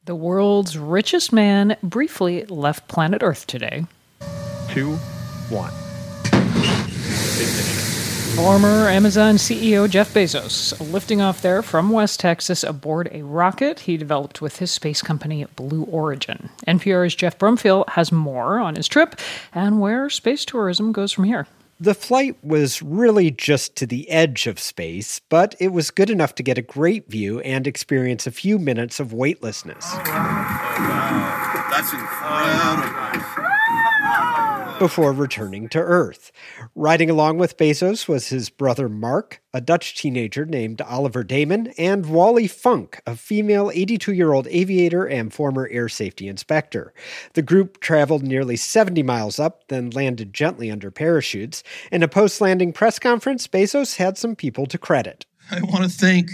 The world's richest man briefly left planet Earth today. 2, 1. Former Amazon CEO Jeff Bezos lifting off there from West Texas aboard a rocket he developed with his space company Blue Origin. NPR's Jeff Brumfiel has more on his trip and where space tourism goes from here. The flight was really just to the edge of space, but it was good enough to get a great view and experience a few minutes of weightlessness. Oh, wow. That's incredible. Before returning to Earth. Riding along with Bezos was his brother Mark, a Dutch teenager named Oliver Damon, and Wally Funk, a female 82-year-old aviator and former air safety inspector. The group traveled nearly 70 miles up, then landed gently under parachutes. In a post-landing press conference, Bezos had some people to credit. I want to thank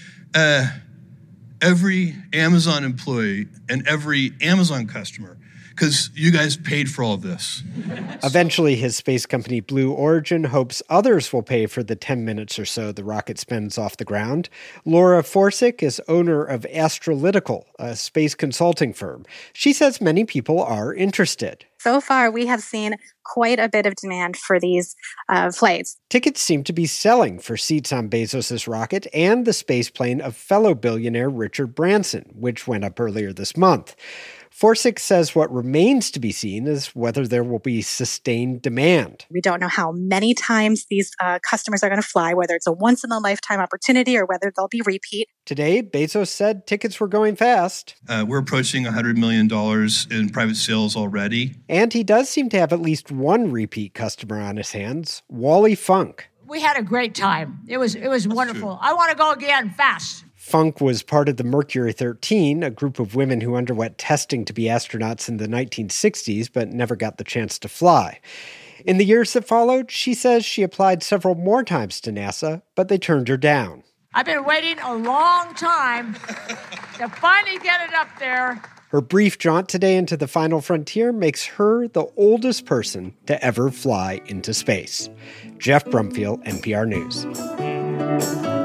every Amazon employee and every Amazon customer, because you guys paid for all of this. Eventually, his space company Blue Origin hopes others will pay for the 10 minutes or so the rocket spends off the ground. Laura Forsick is owner of Astrolytical, a space consulting firm. She says many people are interested. So far, we have seen quite a bit of demand for these flights. Tickets seem to be selling for seats on Bezos' rocket and the spaceplane of fellow billionaire Richard Branson, which went up earlier this month. Forsick says what remains to be seen is whether there will be sustained demand. We don't know how many times these customers are going to fly, whether it's a once-in-a-lifetime opportunity or whether they'll be repeat. Today, Bezos said tickets were going fast. We're approaching $100 million in private sales already. And he does seem to have at least one repeat customer on his hands, Wally Funk. We had a great time. It was wonderful. I want to go again, fast. Funk was part of the Mercury 13, a group of women who underwent testing to be astronauts in the 1960s but never got the chance to fly. In the years that followed, she says she applied several more times to NASA, but they turned her down. I've been waiting a long time to finally get it up there. Her brief jaunt today into the final frontier makes her the oldest person to ever fly into space. Jeff Brumfiel, NPR News.